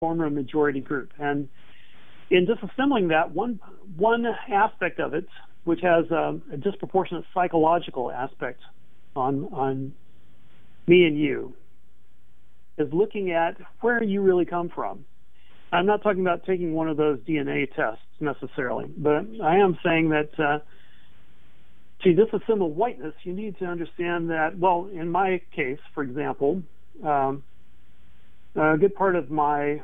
form a majority group. And in disassembling that, one aspect of it, which has a disproportionate psychological aspect on me and you, is looking at where you really come from. I'm not talking about taking one of those DNA tests necessarily, but I am saying that to disassemble whiteness, you need to understand that, well, in my case, for example, a good part of my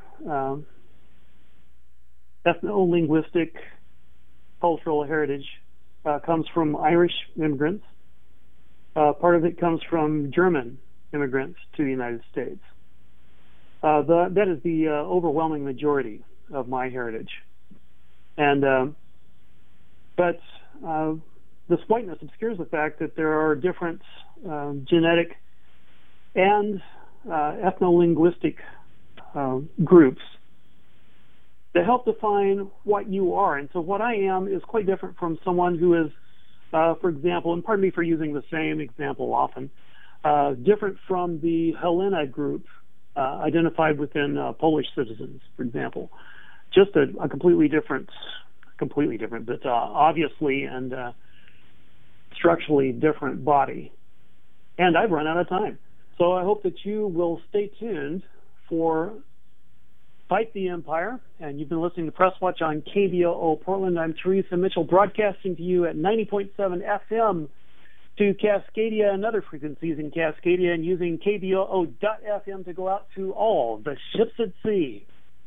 ethno-linguistic cultural heritage comes from Irish immigrants. Part of it comes from German immigrants to the United States. That is the overwhelming majority of my heritage. And but this whiteness obscures the fact that there are different genetic and ethno-linguistic groups that help define what you are. And so what I am is quite different from someone who is, for example, and pardon me for using the same example often, different from the Helena group identified within Polish citizens, for example. Just a completely different, but obviously and structurally different body. And I've run out of time. So I hope that you will stay tuned for Fight the Empire. And you've been listening to Press Watch on KBOO Portland. I'm Teresa Mitchell, broadcasting to you at 90.7 FM to Cascadia and other frequencies in Cascadia, and using KBOO.FM to go out to all the ships at sea.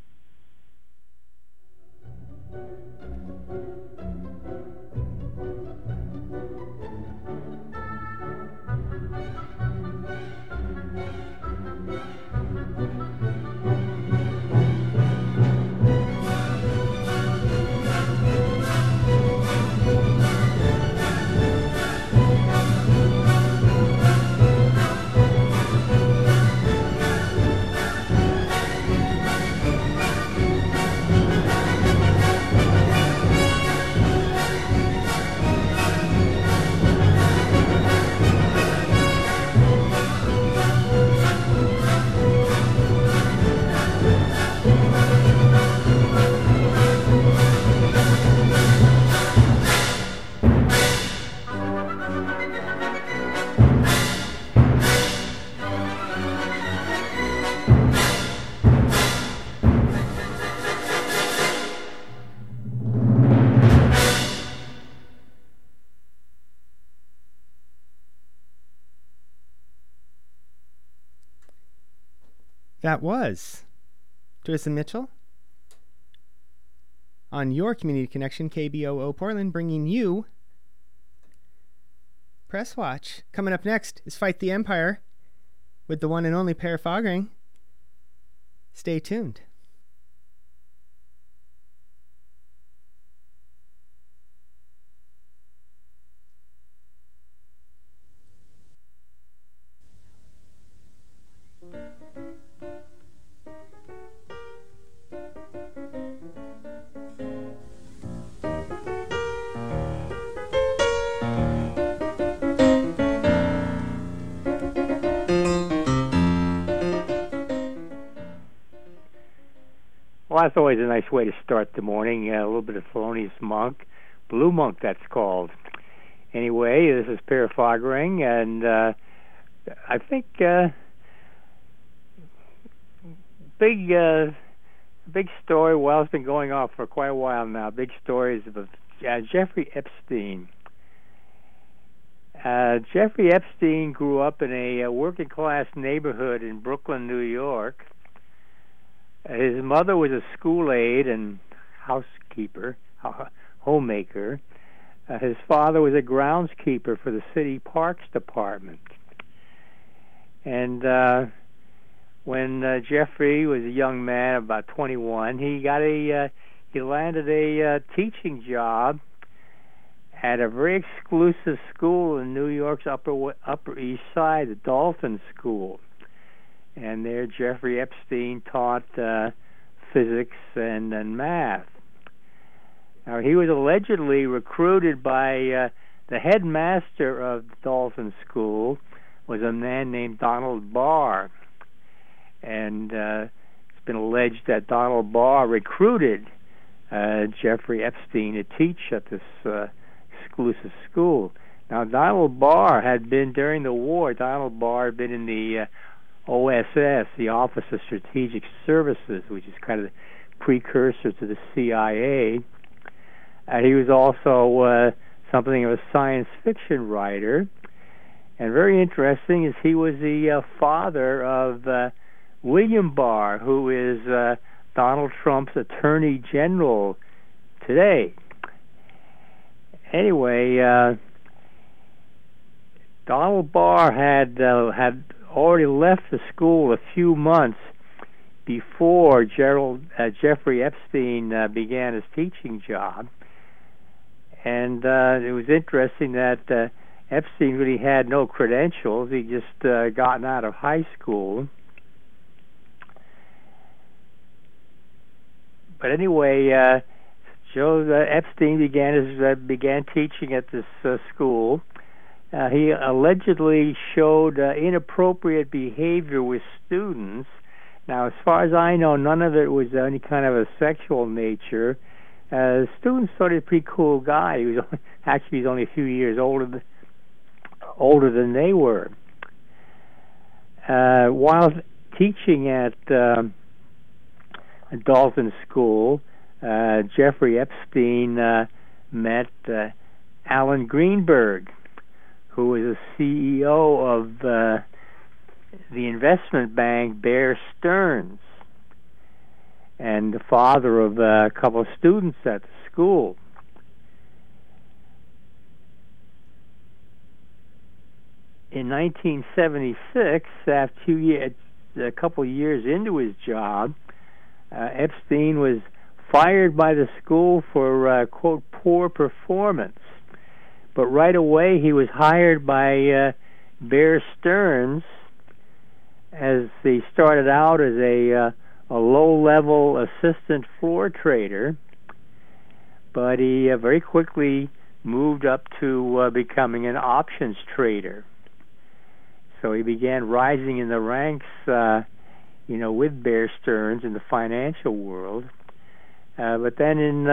That was Teresa Mitchell on your Community Connection, KBOO Portland, bringing you Press Watch. Coming up next is Fight the Empire with the one and only Per Fagereng. Stay tuned. Well, that's always a nice way to start the morning. A little bit of Thelonious Monk, Blue Monk, that's called. Anyway, this is Per Fagereng, and I think big story. Well, it's been going on for quite a while now. Big story is of Jeffrey Epstein. Jeffrey Epstein grew up in a working-class neighborhood in Brooklyn, New York. His mother was a school aide and housekeeper, homemaker. His father was a groundskeeper for the city parks department. And when Jeffrey was a young man, about 21, he landed a teaching job at a very exclusive school in New York's Upper East Side, the Dalton School. And there Jeffrey Epstein taught physics and math. Now, he was allegedly recruited by the headmaster of the Dalton School, was a man named Donald Barr. And been alleged that Donald Barr recruited Jeffrey Epstein to teach at this exclusive school. Now, Donald Barr had been, during the war, Donald Barr had been in the OSS, the Office of Strategic Services, which is kind of the precursor to the CIA. He was also something of a science fiction writer. And very interesting is he was the father of William Barr, who is Donald Trump's Attorney General today. Anyway, Donald Barr had already left the school a few months before Jeffrey Epstein began his teaching job. And it was interesting that Epstein really had no credentials. He just gotten out of high school. But anyway, Epstein began teaching at this school. He allegedly showed inappropriate behavior with students. Now, as far as I know, none of it was any kind of a sexual nature. Students thought he was a pretty cool guy. He was only a few years older than they were. While teaching at Dalton School, Jeffrey Epstein met Alan Greenberg, who was the CEO of the investment bank Bear Stearns, and the father of a couple of students at the school. In 1976, after a couple of years into his job, Epstein was fired by the school for, quote, poor performance. But right away he was hired by Bear Stearns, as he started out as a low-level assistant floor trader, but he very quickly moved up to becoming an options trader. So he began rising in the ranks, with Bear Stearns in the financial world. But then in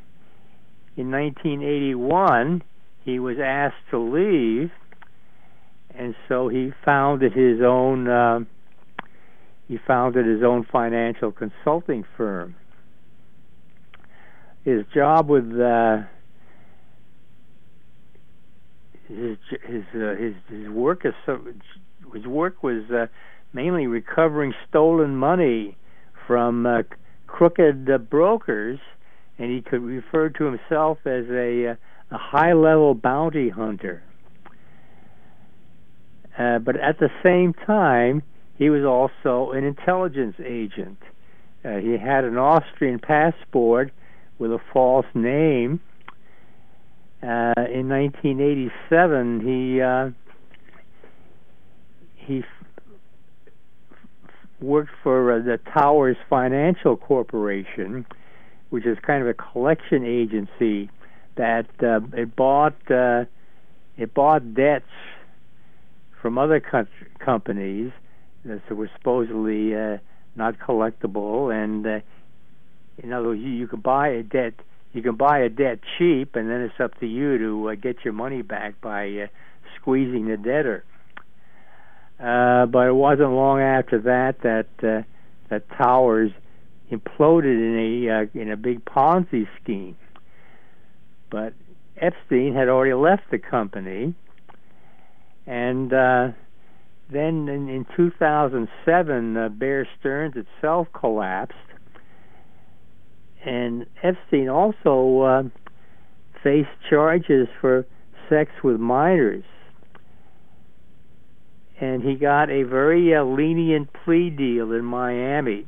1981, he was asked to leave, and so he founded his own financial consulting firm. His job with his work was mainly recovering stolen money from crooked brokers, and he could refer to himself as a high-level bounty hunter. But at the same time, he was also an intelligence agent. He had an Austrian passport with a false name. In 1987, he worked for the Towers Financial Corporation, which is kind of a collection agency that it bought debts from other companies that were supposedly not collectible, and in other words, you can buy a debt cheap, and then it's up to you to get your money back by squeezing the debtor. But it wasn't long after that Towers imploded in a big Ponzi scheme. But Epstein had already left the company, and then in 2007, Bear Stearns itself collapsed, and Epstein also faced charges for sex with minors. And he got a very lenient plea deal in Miami.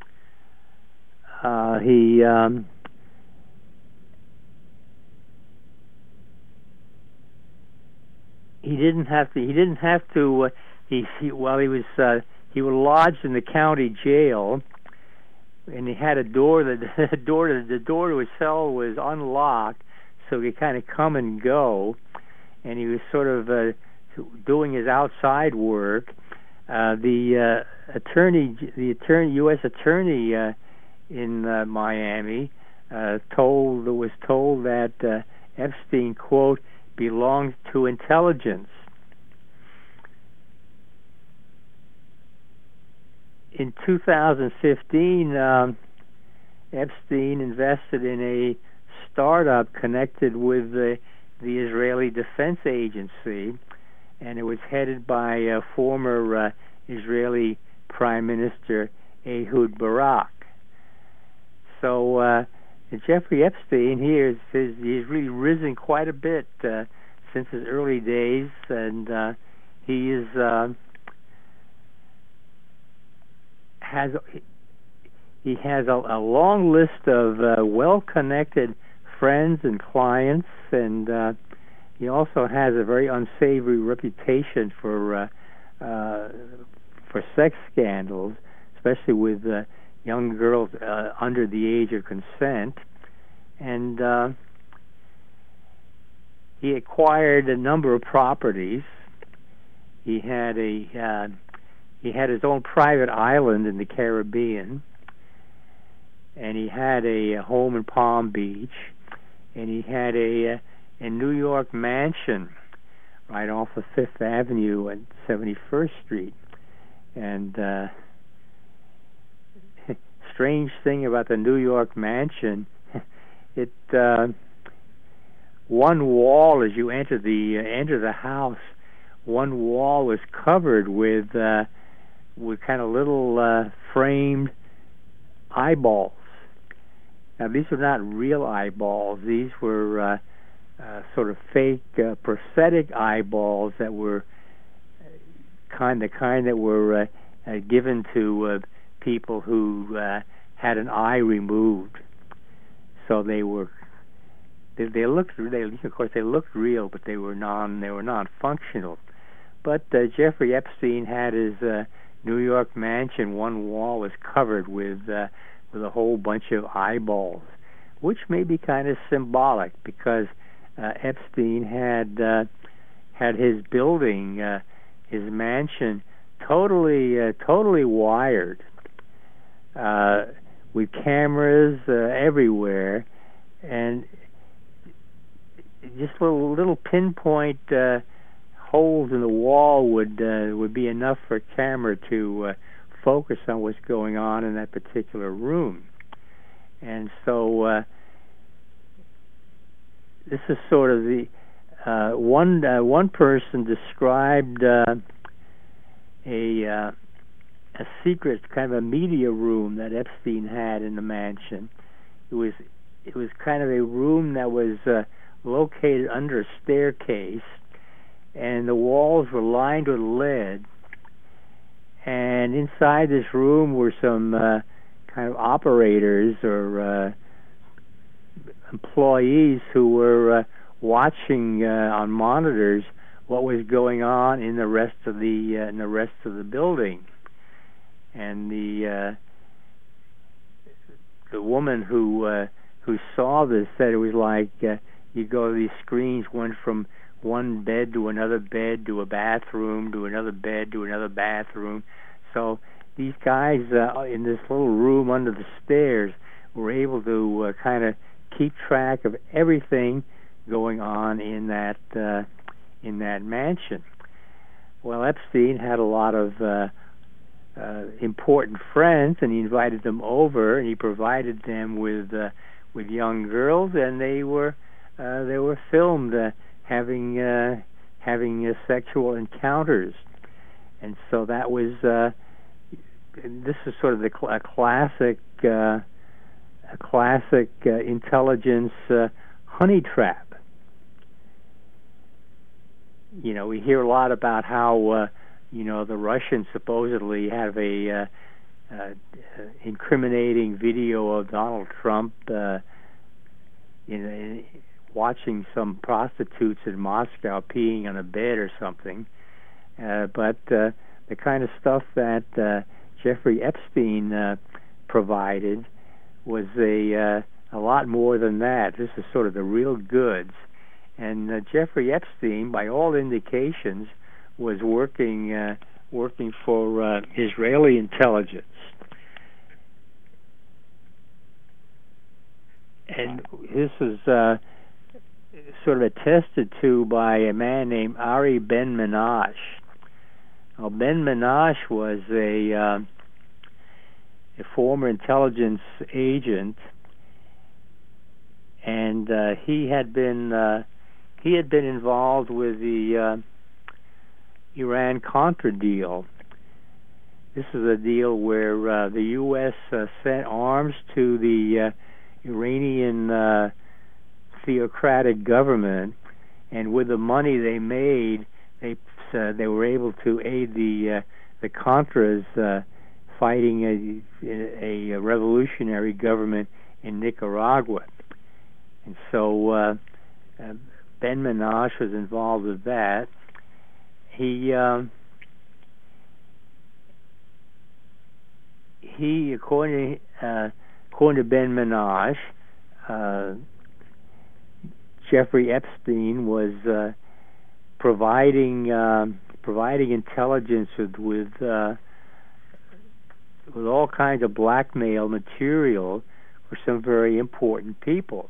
He was lodged in the county jail, and he had a door the door to his cell was unlocked, so he could kind of come and go, and he was sort of doing his outside work. The U.S. attorney in Miami was told that Epstein, quote, belonged to intelligence. In 2015, Epstein invested in a startup connected with the Israeli Defense Agency, and it was headed by former Israeli Prime Minister Ehud Barak. So Jeffrey Epstein here he's really risen quite a bit since his early days, and he is has a long list of well-connected friends and clients, and he also has a very unsavory reputation for sex scandals, especially with young girls under the age of consent. And he acquired a number of properties. He had his own private island in the Caribbean, and he had a home in Palm Beach, and he had a New York mansion right off of Fifth Avenue and 71st Street. And strange thing about the New York mansion, it one wall as you enter the house, one wall was covered with kind of little framed eyeballs. Now, these were not real eyeballs. These were sort of fake prosthetic eyeballs that were kind that were given to people who had an eye removed. So they looked real, but they were non-functional. But Jeffrey Epstein had his New York mansion. One wall was covered with a whole bunch of eyeballs, which may be kind of symbolic, because Epstein had his building, his mansion, totally wired with cameras everywhere, and just little pinpoint holes in the wall would be enough for a camera to focus on what's going on in that particular room. And so this is sort of the one person described a secret kind of a media room that Epstein had in the mansion. It was kind of a room that was located under a staircase, and the walls were lined with lead. And inside this room were some kind of operators or employees who were watching on monitors what was going on in the rest of the building. And the woman who saw this said it was like you go to these screens, went from one bed to another bed to a bathroom to another bed to another bathroom. So these guys in this little room under the stairs were able to kind of keep track of everything going on in that mansion. Well, Epstein had a lot of important friends, and he invited them over, and he provided them with young girls, and they were filmed having sexual encounters. And so that was this is sort of a classic intelligence honey trap. You know, we hear a lot about how the Russians supposedly have a incriminating video of Donald Trump watching some prostitutes in Moscow peeing on a bed or something. But the kind of stuff that Jeffrey Epstein provided was a lot more than that. This is sort of the real goods. And Jeffrey Epstein, by all indications, was working working for Israeli intelligence. And this is sort of attested to by a man named Ari Ben-Menashe. Now, Ben-Menashe was a former intelligence agent, and he had been involved with the Iran-Contra deal. This is a deal where the U.S. sent arms to the Iranian theocratic government, and with the money they made, they were able to aid the Contras fighting a revolutionary government in Nicaragua. And so Ben-Menashe was involved with that. He according to Ben-Menashe, Jeffrey Epstein was providing intelligence with all kinds of blackmail material for some very important people.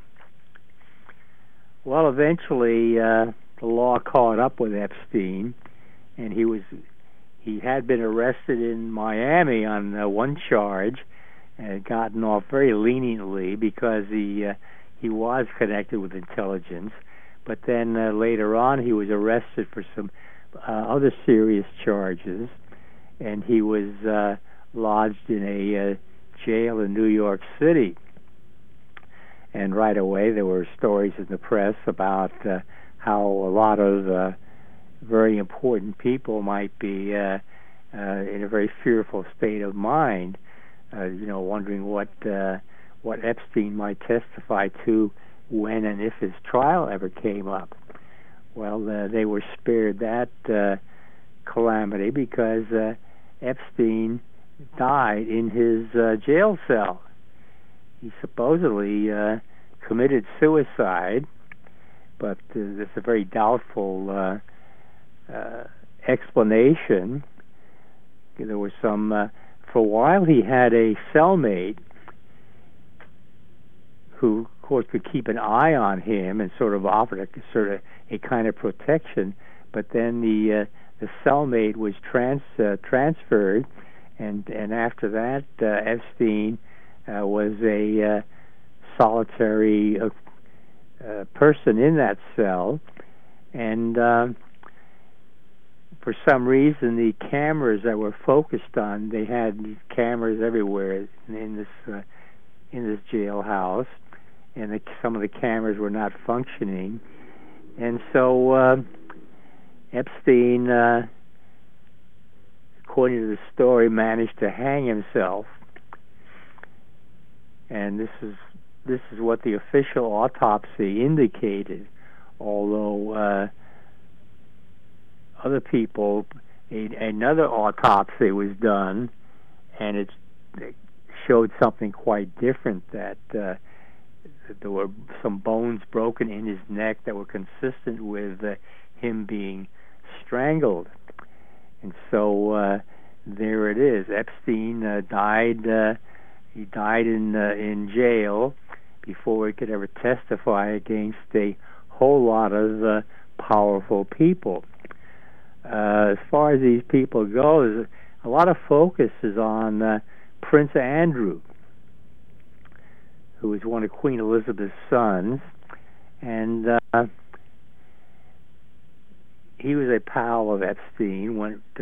Well, eventually the law caught up with Epstein, and he had been arrested in Miami on one charge and had gotten off very leniently because he was connected with intelligence. But then later on, he was arrested for some other serious charges, and he was lodged in a jail in New York City. And right away, there were stories in the press about how a lot of very important people might be in a very fearful state of mind, wondering what Epstein might testify to when and if his trial ever came up. Well, they were spared that calamity because Epstein died in his jail cell. He supposedly committed suicide, but there's a very doubtful explanation. There was some, for a while he had a cellmate who, of course, could keep an eye on him and sort of offered a kind of protection. But then the cellmate was transferred, and after that, Epstein was a solitary person in that cell, and for some reason, the cameras that were focused on, they had cameras everywhere in this jailhouse, and some of the cameras were not functioning, and so Epstein, according to the story, managed to hang himself. And this is what the official autopsy indicated, although other people, another autopsy was done, and it showed something quite different, that there were some bones broken in his neck that were consistent with him being strangled. And so there it is. Epstein died. He died in jail before he could ever testify against a whole lot of powerful people. As far as these people go, a lot of focus is on Prince Andrew, who was one of Queen Elizabeth's sons, and he was a pal of Epstein.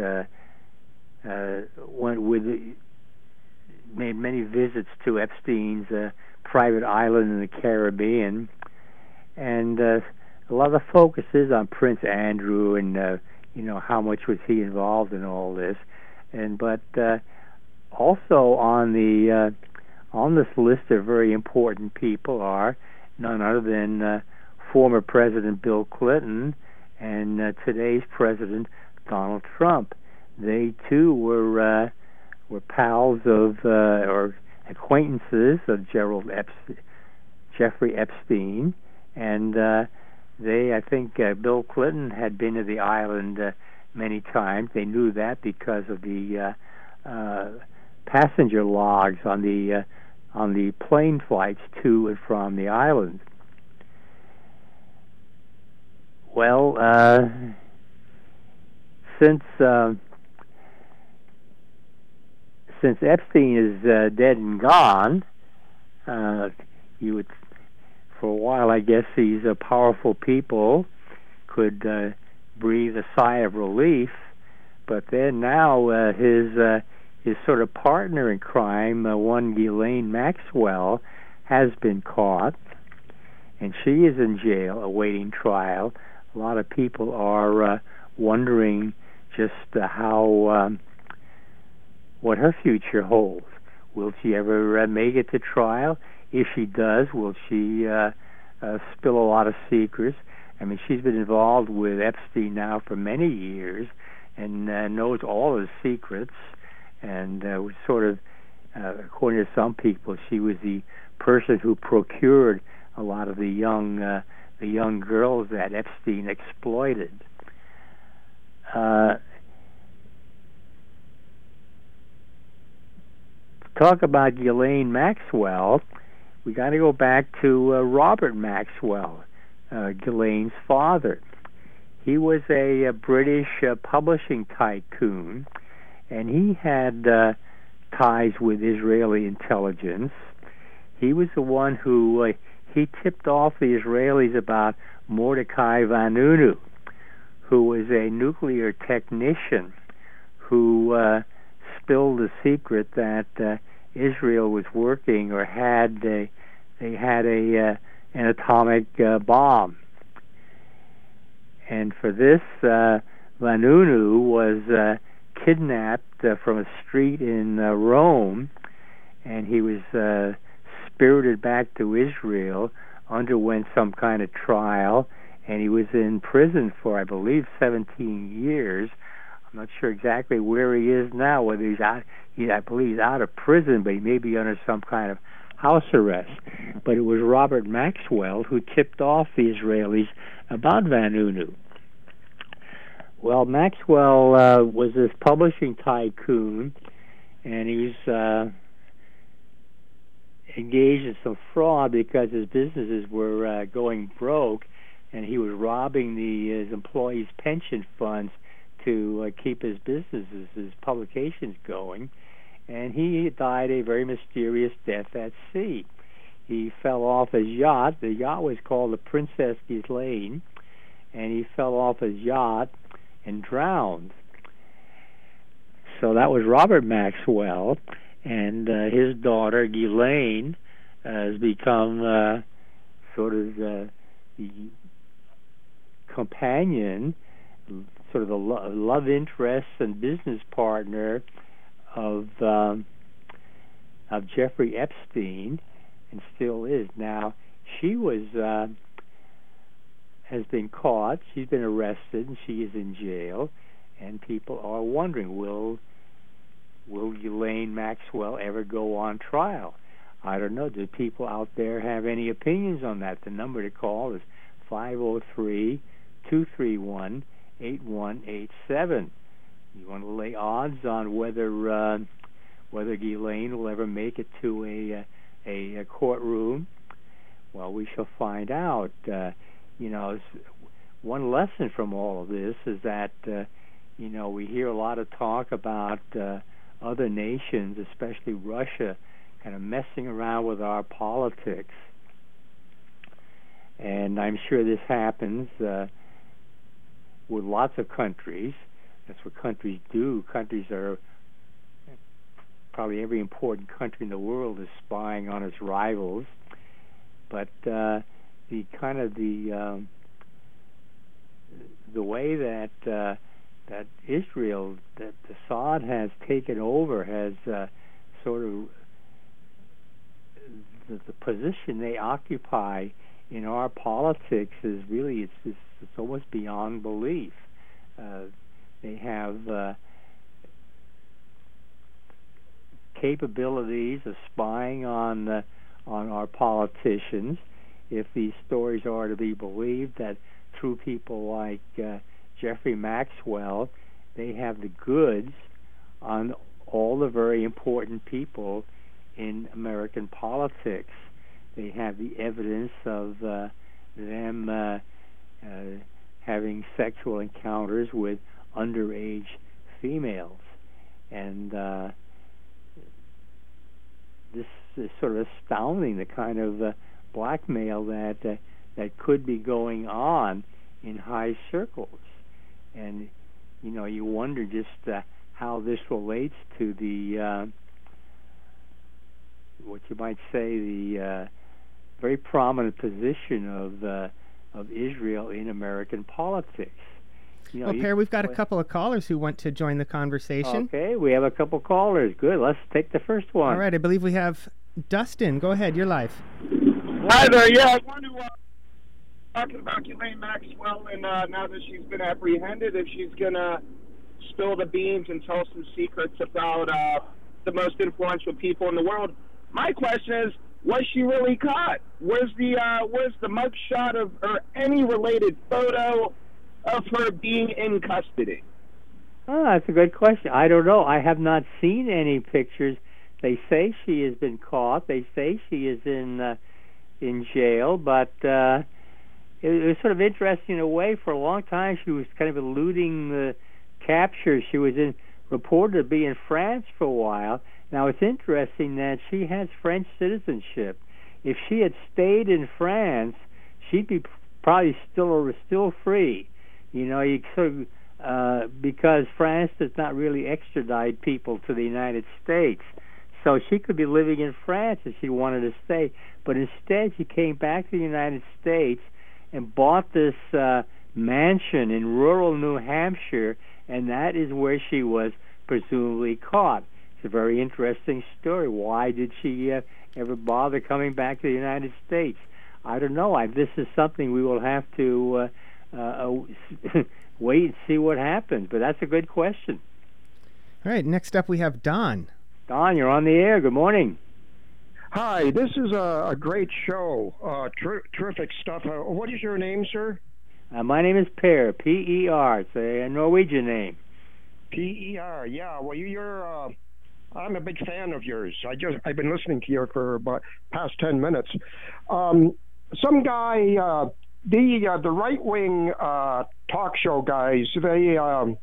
Made many visits to Epstein's private island in the Caribbean, and a lot of the focus is on Prince Andrew and how much was he involved in all this, but also on this list of very important people are none other than former President Bill Clinton and today's President Donald Trump. They too were pals of or acquaintances of Jeffrey Epstein, and I think Bill Clinton had been to the island many times. They knew that because of the passenger logs on the plane flights to and from the island. Well, since Epstein is dead and gone, you would, for a while, I guess these powerful people could breathe a sigh of relief. But then now his sort of partner in crime, one Ghislaine Maxwell, has been caught, and she is in jail awaiting trial. A lot of people are wondering just what her future holds. Will she ever make it to trial? If she does, will she spill a lot of secrets? I mean, she's been involved with Epstein now for many years and knows all his secrets. And was sort of, according to some people, she was the person who procured a lot of the young girls that Epstein exploited. Talk about Ghislaine Maxwell, we got to go back to Robert Maxwell, Ghislaine's father. He was a British publishing tycoon, and he had ties with Israeli intelligence. He was the one who he tipped off the Israelis about Mordecai Vanunu, who was a nuclear technician who spilled the secret that Israel was working or had an atomic bomb. And for this, Vanunu was kidnapped from a street in Rome, and he was spirited back to Israel, underwent some kind of trial, and he was in prison for, I believe, 17 years. I'm not sure exactly where he is now, whether he's out. I believe he's out of prison, but he may be under some kind of house arrest. But it was Robert Maxwell who tipped off the Israelis about Vanunu. Well, Maxwell was this publishing tycoon, and he was engaged in some fraud because his businesses were going broke, and he was robbing his employees' pension funds to keep his businesses, his publications going. And he died a very mysterious death at sea. He fell off his yacht. The yacht was called the Princess Ghislaine, and he fell off his yacht and drowned. So that was Robert Maxwell, and his daughter Ghislaine has become sort of the companion, sort of the love interest and business partner of Jeffrey Epstein, and still is. Now, she has been caught. She's been arrested, and she is in jail. And people are wondering, will Ghislaine Maxwell ever go on trial? I don't know. Do people out there have any opinions on that? The number to call is 503-231-8187. You want to lay odds on whether Ghislaine will ever make it to a courtroom? Well, we shall find out. One lesson from all of this is that we hear a lot of talk about other nations, especially Russia, kind of messing around with our politics. And I'm sure this happens with lots of countries. That's what countries do. Countries are, probably every important country in the world is spying on its rivals. But the way that Israel, that Assad has taken over, has sort of the position they occupy in our politics is really it's almost beyond belief. They have capabilities of spying on our politicians. If these stories are to be believed, that through people like Jeffrey Maxwell, they have the goods on all the very important people in American politics. They have the evidence of them having sexual encounters with underage females. And this is sort of astounding, the kind of blackmail that could be going on in high circles. And, you know, you wonder just how this relates to the, what you might say, the very prominent position of Israel in American politics. You know, well, Per, we've got a couple of callers who want to join the conversation. Okay, we have a couple callers. Good. Let's take the first one. All right, I believe we have Dustin. Go ahead, you're live. Hi there. Yeah, I want to talking about Ghislaine Maxwell, and now that she's been apprehended, if she's gonna spill the beans and tell some secrets about the most influential people in the world. My question is, was she really caught? Where's the mugshot of or any related photo of her being in custody? Oh, that's a good question. I don't know. I have not seen any pictures. They say she has been caught. They say she is in jail, but it was sort of interesting in a way. For a long time, she was kind of eluding the capture. She was reported to be in France for a while. Now, it's interesting that she has French citizenship. If she had stayed in France, she'd be probably still free. You know, because France does not really extradite people to the United States. So she could be living in France if she wanted to stay. But instead, she came back to the United States and bought this mansion in rural New Hampshire, and that is where she was presumably caught. It's a very interesting story. Why did she ever bother coming back to the United States? I don't know. This is something we will have to wait and see what happens. But that's a good question. All right, next up we have Don. Don, you're on the air. Good morning. Hi, this is a great show. Terrific stuff. What is your name, sir? My name is Per, P-E-R. It's a Norwegian name. P-E-R, yeah. Well, you're... I'm a big fan of yours. I've been listening to you for about past 10 minutes. Some guy, the right-wing talk show guys, they're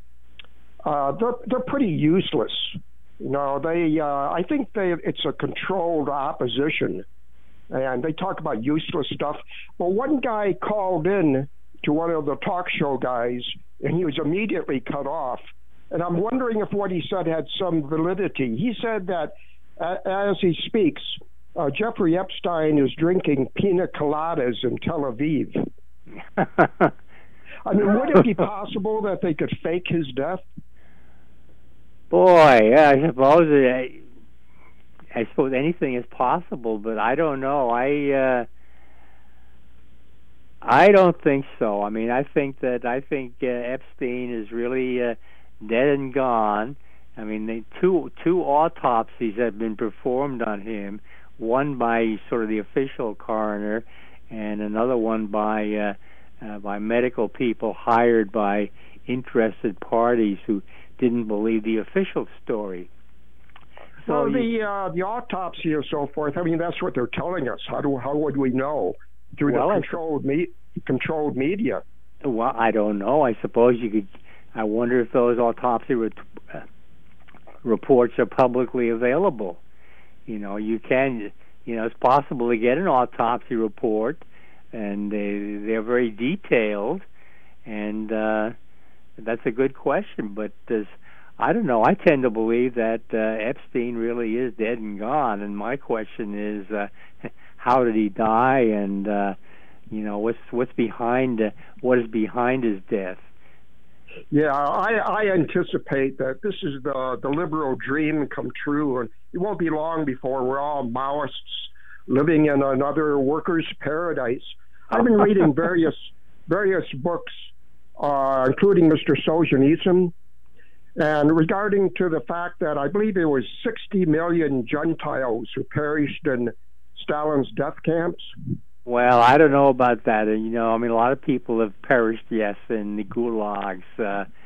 pretty useless. You know, I think it's a controlled opposition, and they talk about useless stuff. Well, one guy called in to one of the talk show guys, and he was immediately cut off. And I'm wondering if what he said had some validity. He said that as he speaks, Jeffrey Epstein is drinking pina coladas in Tel Aviv. I mean, would it be possible that they could fake his death? Boy, yeah, I suppose anything is possible, but I don't know. I don't think so. I mean, I think Epstein is really dead and gone. I mean, two autopsies have been performed on him. One by sort of the official coroner, and another one by medical people hired by interested parties who didn't believe the official story. So the autopsy and so forth. I mean, that's what they're telling us. How would we know? Through the controlled media. Well, I don't know. I suppose you could. I wonder if those autopsy reports are publicly available. You know, you can. You know, it's possible to get an autopsy report, and they're very detailed, and that's a good question. But I don't know. I tend to believe that Epstein really is dead and gone, and my question is, how did he die, and you know, what's behind what is behind his death? Yeah, I anticipate that this is the liberal dream come true, and it won't be long before we're all Maoists living in another workers' paradise. I've been reading various books, including Mr. Solzhenitsyn, and regarding to the fact that I believe there was 60 million Gentiles who perished in Stalin's death camps. Well, I don't know about that. You know, I mean, a lot of people have perished, yes, in the gulags.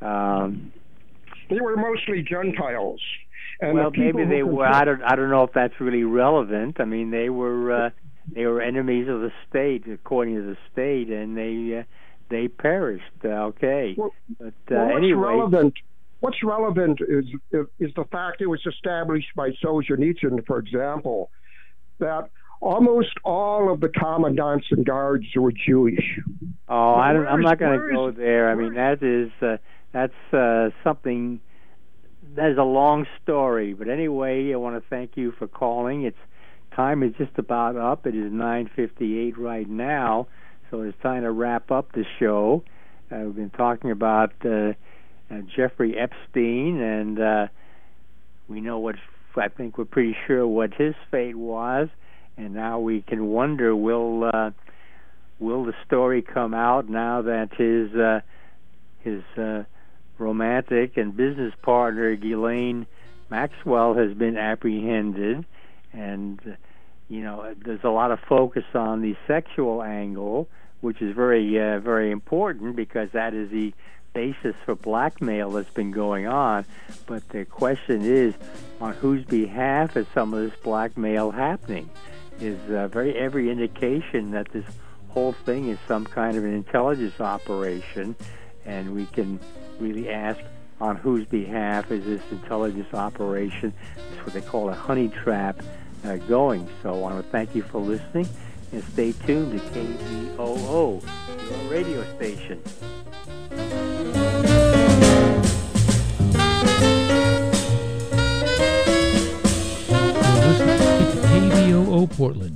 They were mostly Gentiles. And well, maybe they were. I don't know if that's really relevant. I mean, they were enemies of the state, according to the state, and they perished. Okay, but anyway. What's relevant is the fact it was established by Solzhenitsyn, for example, that almost all of the commandants and guards were Jewish. Oh, I'm not going to go there. I mean, that's something. That is a long story, but anyway, I want to thank you for calling. Time is just about up. It is 9:58 right now, so it's time to wrap up the show. We've been talking about Jeffrey Epstein, and we know I think we're pretty sure what his fate was, and now we can wonder, will the story come out now that his romantic and business partner Ghislaine Maxwell has been apprehended, and there's a lot of focus on the sexual angle, which is very very important because that is the basis for blackmail that's been going on. But the question is, on whose behalf is some of this blackmail happening? Is every indication that this whole thing is some kind of an intelligence operation, and we can really ask, on whose behalf is this intelligence operation? It's what they call a honey trap going. So I want to thank you for listening, and stay tuned to KBOO, your radio station. You're listening to KBOO Portland.